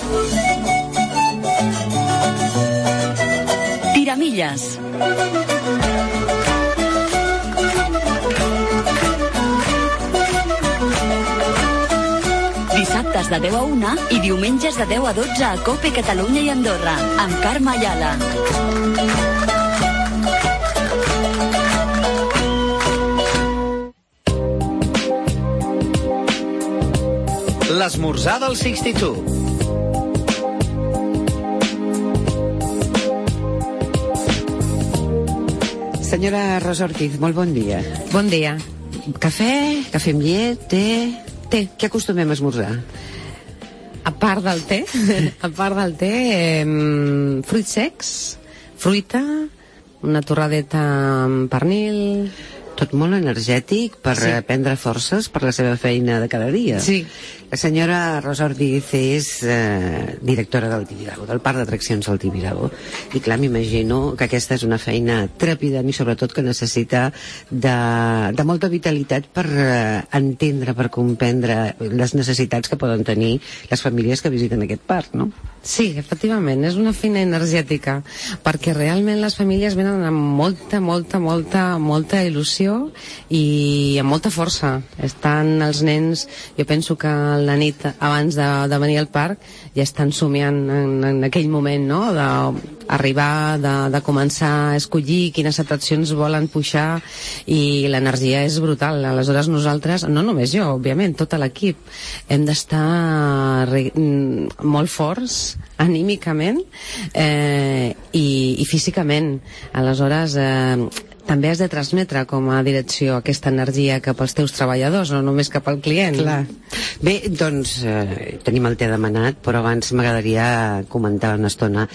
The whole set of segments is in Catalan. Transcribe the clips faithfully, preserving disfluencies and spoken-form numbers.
Tiramilles. Dissabtes de deu a una i diumenges de deu a dotze a COPE Catalunya i Andorra, amb Carme Ayala. L'esmorzar del seixanta-dos. Senyora Rosa Ortiz, molt bon dia. Bon dia. Cafè, cafè amb llet, té... Té. Què acostumem a esmorzar? A part del té, a part del té, eh, fruits secs, fruita, una torradeta amb pernil... Tot molt energètic per sí. prendre forces per la seva feina de cada dia. Sí. La senyora Rosa Ortiz és eh, directora del Tibidabo, del Parc d'Atraccions del Tibidabo. I clar, m'imagino que aquesta és una feina trepidant i sobretot que necessita de, de molta vitalitat per eh, entendre, per comprendre les necessitats que poden tenir les famílies que visiten aquest parc, no? Sí, efectivament, és una feina energètica, perquè realment les famílies venen amb molta, molta, molta, molta il·lusió i amb molta força. Estan els nens, jo penso que la nit abans de, de venir al parc ja estan somiant en, en aquell moment, no?, d'arribar, de, de començar a escollir quines atraccions volen pujar, i l'energia és brutal. Aleshores nosaltres, no només jo, òbviament, tot l'equip, hem d'estar molt forts anímicament eh, i, i físicament. Aleshores eh, també has de transmetre com a direcció aquesta energia cap als teus treballadors, no només cap al client. Clar. Bé, doncs eh, tenim el té demanat, però abans m'agradaria comentar una estona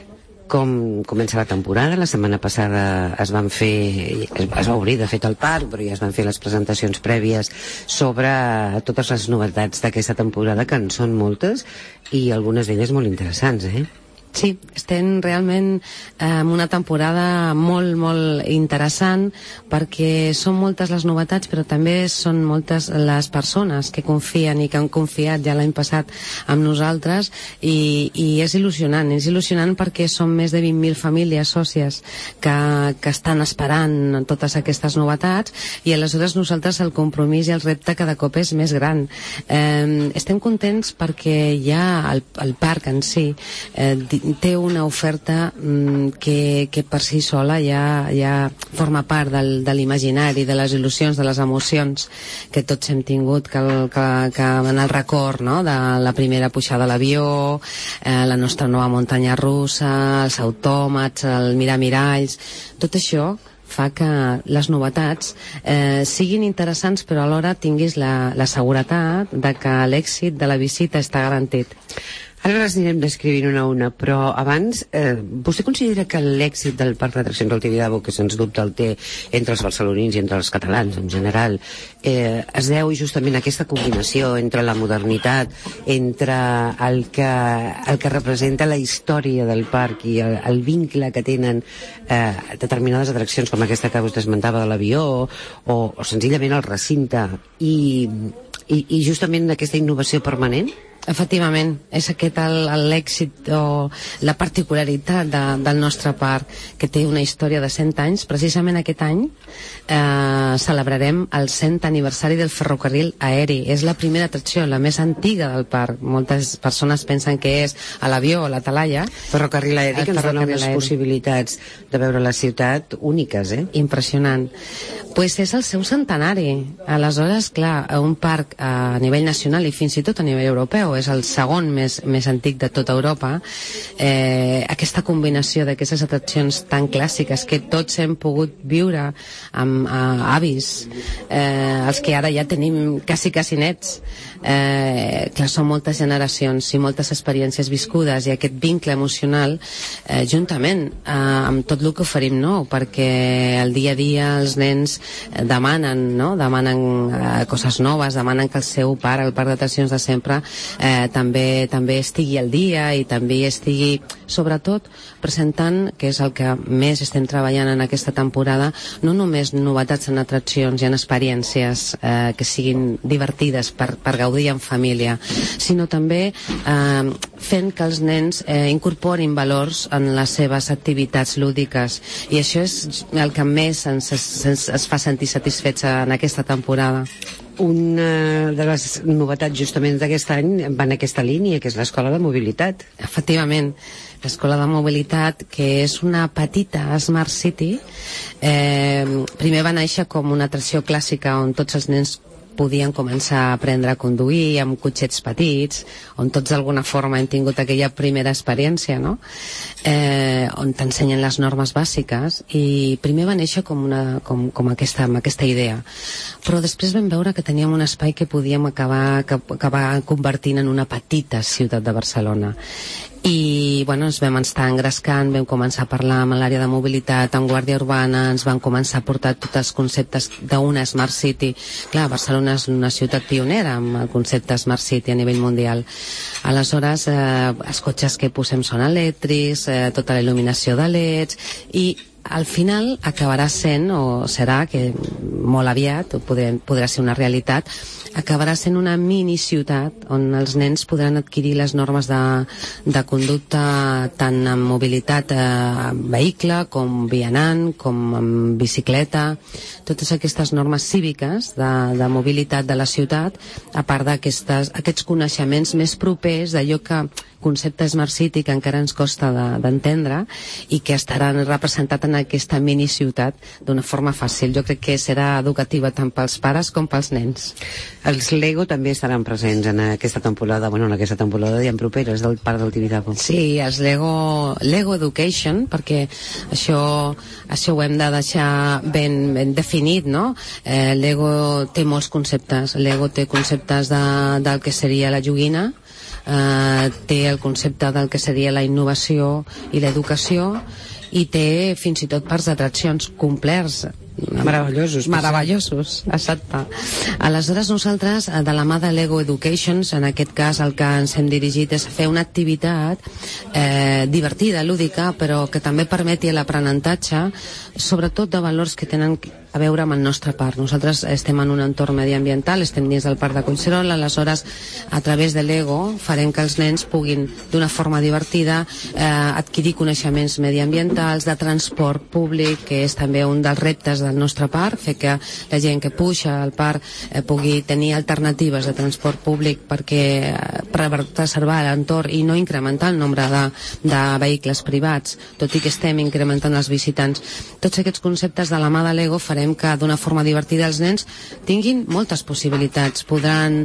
com comença la temporada. La setmana passada es van fer, es va obrir de fet el parc, però ja es van fer les presentacions prèvies sobre totes les novetats d'aquesta temporada, que en són moltes i algunes d'elles molt interessants, eh? Sí, estem realment eh, en una temporada molt, molt interessant, perquè són moltes les novetats, però també són moltes les persones que confien i que han confiat ja l'any passat amb nosaltres, i, i és il·lusionant, és il·lusionant perquè són més de vint mil famílies sòcies que, que estan esperant totes aquestes novetats, i aleshores nosaltres el compromís i el repte cada cop és més gran. Eh, estem contents perquè ja el, el parc en si eh, té una oferta mm, que, que per si sola ja, ja forma part del, de l'imaginari, de les il·lusions, de les emocions que tots hem tingut, que, el, que, que en el record, no?, de la primera pujada a l'avió, eh, la nostra nova muntanya russa, els autòmats, el miramiralls, tot això fa que les novetats eh, siguin interessants, però alhora tinguis la, la seguretat de que l'èxit de la visita està garantit. Ara les anirem descrivint una a una, però abans, eh, vostè considera que l'èxit del Parc d'Atraccions del Tibidabo, que sens dubte el té entre els barcelonins i entre els catalans en general, eh, es deu justament a aquesta combinació entre la modernitat, entre el que, el que representa la història del parc i el, el vincle que tenen eh, determinades atraccions com aquesta que vostè esmentava de l'avió, o, o senzillament el recinte, i, i, i justament aquesta innovació permanent? Efectivament, és aquest l'èxit o la particularitat de, del nostre parc, que té una història de cent anys. Precisament aquest any eh, celebrarem el cent aniversari del ferrocarril aeri. És la primera atracció, la més antiga del parc. Moltes persones pensen que és a l'avió o la talaia. Ferrocarril aeri, que ens dona unes aeri. possibilitats de veure la ciutat úniques, eh? Impressionant. Pues és el seu centenari. Aleshores, clar, un parc a nivell nacional i fins i tot a nivell europeu, és el segon més, més antic de tota Europa, eh, aquesta combinació d'aquestes atraccions tan clàssiques que tots hem pogut viure amb eh, avis, eh, els que ara ja tenim quasi quasi nets, eh, clar, són moltes generacions i moltes experiències viscudes, i aquest vincle emocional eh, juntament eh, amb tot el que oferim nou, perquè el dia a dia els nens demanen, no? demanen eh, coses noves, demanen que el seu pare, el parc d'atraccions de sempre, eh, també també estigui al dia i també estigui, sobretot, presentant, que és el que més estem treballant en aquesta temporada, no només novetats en atraccions i en experiències eh, que siguin divertides per, per gaudir en família, sinó també eh, fent que els nens eh, incorporin valors en les seves activitats lúdiques, i això és el que més ens, ens, ens fa sentir satisfets en aquesta temporada. Una de les novetats justament d'aquest any va en aquesta línia, que és l'Escola de Mobilitat. Efectivament, l'Escola de Mobilitat, que és una petita Smart City, eh, primer va néixer com una atracció clàssica on tots els nens podien començar a aprendre a conduir amb cotxets petits, on tots d'alguna forma hem tingut aquella primera experiència, no? Eh, on t'ensenyen les normes bàsiques, i primer va néixer com, una, com, com aquesta, amb aquesta idea, però després vam veure que teníem un espai que podíem acabar, que, acabar convertint en una petita ciutat de Barcelona. I bueno, ens vam estar engrescant, vam començar a parlar amb l'àrea de mobilitat, amb Guàrdia Urbana, ens van començar a portar tots els conceptes d'una Smart City. Clar, Barcelona és una ciutat pionera amb el concepte Smart City a nivell mundial. Aleshores, eh, els cotxes que posem són elèctrics, eh, tota la il·luminació de leds, i al final acabarà sent, o serà, que molt aviat podrà, podrà ser una realitat, acabarà sent una mini ciutat on els nens podran adquirir les normes de, de conducta tant en mobilitat eh, en vehicle, com vianant, com en bicicleta, totes aquestes normes cíviques de, de mobilitat de la ciutat, a part d'aquests coneixements més propers d'allò que concepte Smart City que encara ens costa d'entendre, i que estaran representat en aquesta mini ciutat d'una forma fàcil. Jo crec que serà educativa tant pels pares com pels nens. Els Lego també estaran presents en aquesta temporada, bueno, en aquesta temporada i en properes del Parc del Tibidabo. Sí, els Lego, Lego Education, perquè això, això ho hem de deixar ben, ben definit, no? Eh, Lego té molts conceptes. Lego té conceptes de, del que seria la joguina, Uh, té el concepte del que seria la innovació i l'educació, i té fins i tot parcs d'atraccions complerts, meravellosos, meravellosos, exacte. Aleshores nosaltres, de la mà de Lego Educations, en aquest cas el que ens hem dirigit és fer una activitat eh, divertida, lúdica, però que també permeti l'aprenentatge, sobretot de valors que tenen a veure amb el nostre parc. Nosaltres estem en un entorn mediambiental, estem dins del parc de Collserola, aleshores a través de Lego farem que els nens puguin d'una forma divertida eh, adquirir coneixements mediambientals, de transport públic, que és també un dels reptes del nostre parc, fer que la gent que puja al parc eh, pugui tenir alternatives de transport públic perquè eh, per preservar l'entorn i no incrementar el nombre de, de vehicles privats, tot i que estem incrementant els visitants. Tots aquests conceptes de la mà de Lego farem que d'una forma divertida els nens tinguin moltes possibilitats. Podran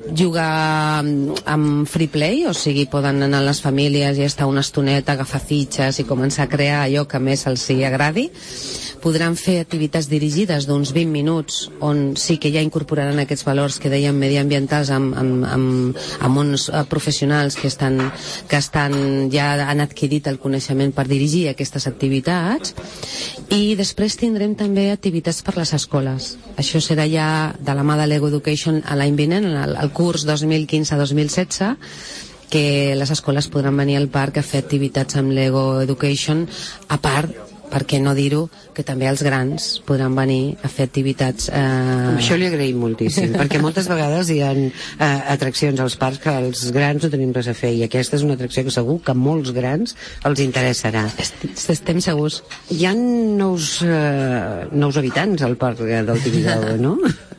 jugar amb free play, o sigui, poden anar a les famílies i estar una estoneta, agafar fitxes i començar a crear allò que més els hi agradi. Podran fer activitats dirigides d'uns vint minuts on sí que ja incorporaran aquests valors que dèiem mediambientals amb, amb, amb, amb uns professionals que estan, que estan ja han adquirit el coneixement per dirigir aquestes activitats. I després tindrem també activitats per les escoles. Això serà ja de la mà de Lego Education a l'any vinent, el, el curs dos mil quinze dos mil setze, que les escoles podran venir al parc a fer activitats amb Lego Education, a part, per què no dir-ho, que també els grans podran venir a fer activitats. Eh... Això li agraïm moltíssim, perquè moltes vegades hi ha eh, atraccions als parcs que els grans no tenim res a fer, i aquesta és una atracció que segur que a molts grans els interessarà. Estem segurs. Hi ha nous, eh, nous habitants al parc del Tibidabo, no?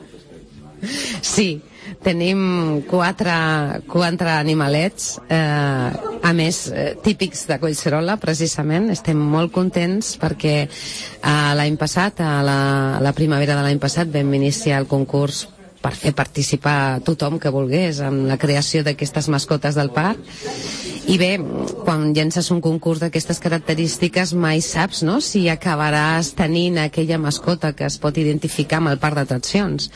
Sí, tenim quatre, quatre animalets, eh, a més eh, típics de Collserola, precisament. Estem molt contents perquè eh, l'any passat, a la, a la primavera de l'any passat, vam iniciar el concurs per fer participar tothom que volgués en la creació d'aquestes mascotes del parc. I bé, quan llences un concurs d'aquestes característiques mai saps, no?, si acabaràs tenint aquella mascota que es pot identificar amb el parc d'atraccions.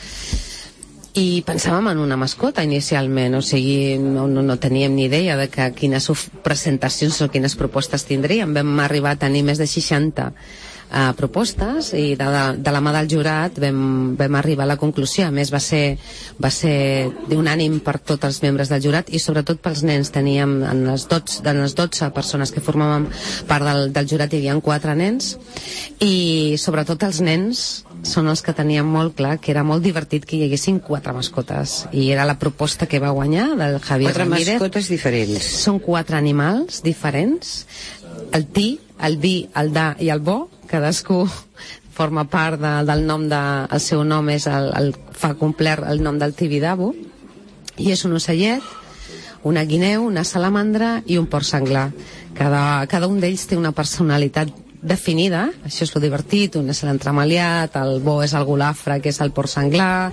I pensàvem en una mascota inicialment, o sigui, no, no, no teníem ni idea de que quines presentacions o quines propostes tindríem. Vam arribar a tenir més de seixanta uh, propostes, i de, de, de la mà del jurat vam, vam arribar a la conclusió. A més, va ser, va ser unànim per tots els membres del jurat i sobretot pels nens. Teníem en les dotze, en les dotze persones que formàvem part del, del jurat, hi havia quatre nens, i sobretot els nens són els que teníem molt clar que era molt divertit que hi haguessin quatre mascotes, i era la proposta que va guanyar del Javier Quatre Ramírez. mascotes diferents. Són quatre animals diferents, el ti, el vi, el da i el bo, cadascú forma part de, del nom de, el seu nom és el, el, fa complert el nom del Tibidabo, i és un ocellet, una guineu, una salamandra i un porc senglar. Cada, cada un d'ells té una personalitat definida, això és lo divertit, un és l'entremaliat, el bo és el golafre, que és el porc senglar,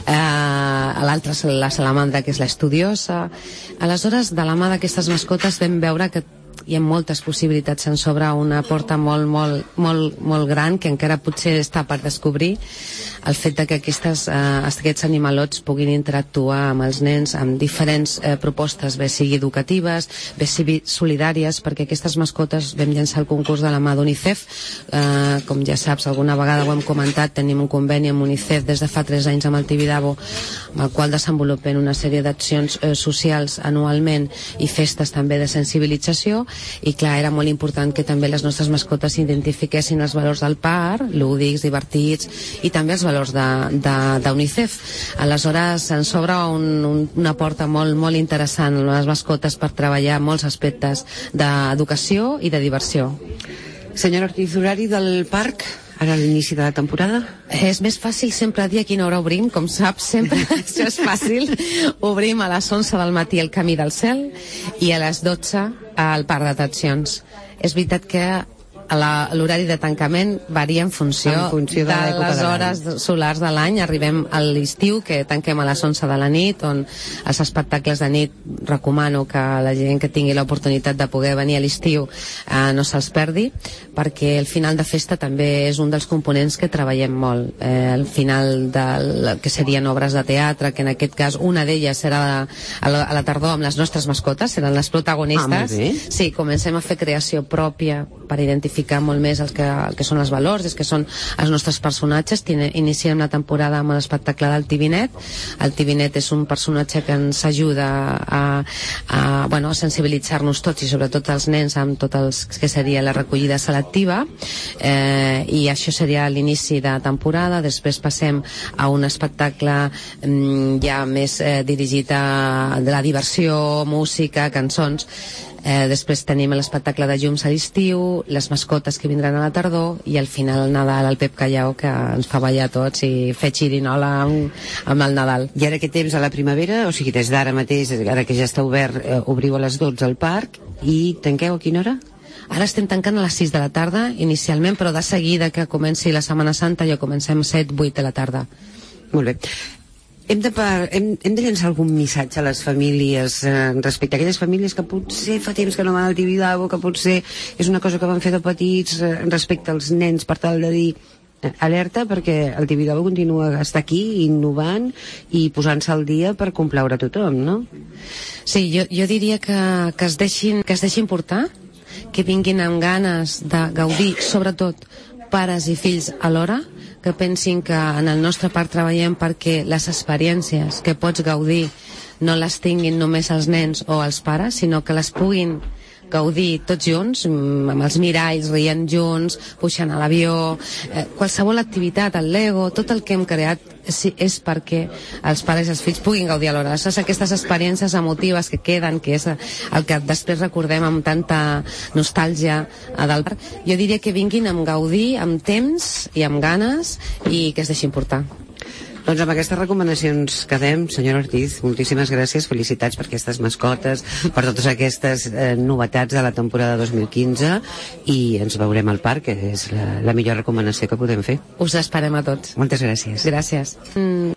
eh, l'altre és la salamandra, que és l'estudiosa. Aleshores, de la mà d'aquestes mascotes vam veure que hi ha moltes possibilitats, se'n s'obre una porta molt, molt, molt, molt gran que encara potser està per descobrir, el fet de que aquestes, eh, aquests animalots puguin interactuar amb els nens amb diferents eh, propostes, bé sigui educatives, bé sigui solidàries, perquè aquestes mascotes vam llançar el concurs de la mà d'UNICEF, eh, com ja saps, alguna vegada ho hem comentat, tenim un conveni amb UNICEF des de fa tres anys amb el Tibidabo, amb el qual desenvolupem una sèrie d'accions eh, socials anualment i festes també de sensibilització, i clar, era molt important que també les nostres mascotes identifiquessin els valors del parc, lúdics, divertits, i també els valors d'UNICEF. Aleshores ens obre un, un, una porta molt, molt interessant les mascotes per treballar molts aspectes d'educació i de diversió. Senyora Ortiz, horari del parc ara a l'inici de la temporada? És més fàcil sempre dir a quina hora obrim, com saps, sempre això és fàcil. Obrim a les onze del matí el Camí del Cel i a les dotze al parc d'atraccions. És veritat que l'horari de tancament varia en funció, en funció de, de les hores solars de l'any. Arribem a l'estiu, que tanquem a les onze de la nit, on els espectacles de nit recomano que la gent que tingui l'oportunitat de poder venir a l'estiu eh, no se'ls perdi, perquè el final de festa també és un dels components que treballem molt. Eh, el final del que serien obres de teatre, que en aquest cas una d'elles serà a la, a la tardor amb les nostres mascotes, seran les protagonistes. Ah, sí, comencem a fer creació pròpia per identificar molt més el que, el que són els valors, els que són els nostres personatges. Tine, iniciem la temporada amb l'espectacle del Tibinet. El Tibinet és un personatge que ens ajuda a, a, bueno, a sensibilitzar-nos tots, i sobretot els nens, amb tot el que seria la recollida selectiva, eh, i això seria l'inici de temporada. Després passem a un espectacle mm, ja més eh, dirigit a la diversió, música, cançons. Eh, després tenim l'espectacle de llums a l'estiu, les mascotes que vindran a la tardor, i al final el Nadal, el Pep Callao, que ens fa ballar tots i fer xirinola amb, amb el Nadal. I ara què temps a la primavera? O sigui, des d'ara mateix, ara que ja està obert, eh, obriu a les dotze al parc, i tanqueu a quina hora? Ara estem tancant a les sis de la tarda, inicialment, però de seguida que comenci la Setmana Santa ja comencem set, vuit de la tarda. Molt bé. Hem de, hem, hem de llançar algun missatge a les famílies eh, respecte a aquelles famílies que potser fa temps que no van al Tibidabo, que potser és una cosa que van fer de petits eh, respecte als nens, per tal de dir eh, alerta, perquè el Tibidabo continua a estar aquí innovant i posant-se al dia per complaure a tothom, no? Sí, jo, jo diria que, que, es deixin, que es deixin portar, que vinguin amb ganes de gaudir, sobretot pares i fills alhora, que pensin que en el nostre parc treballem perquè les experiències que pots gaudir no les tinguin només els nens o els pares, sinó que les puguin gaudir tots junts, amb els miralls, rient junts, pujant a l'avió, eh, qualsevol activitat, el Lego, tot el que hem creat és, és perquè els pares i els fills puguin gaudir alhora. Són aquestes experiències emotives que queden, que és el que després recordem amb tanta nostàlgia del parc. Jo diria que vinguin amb gaudir, amb temps i amb ganes, i que es deixin portar. Doncs amb aquestes recomanacions quedem. Senyora Ortiz, moltíssimes gràcies, felicitats per aquestes mascotes, per totes aquestes eh, novetats de la temporada dos mil quinze, i ens veurem al parc, que és la, la millor recomanació que podem fer. Us esperem a tots. Moltes gràcies. Gràcies. Mm.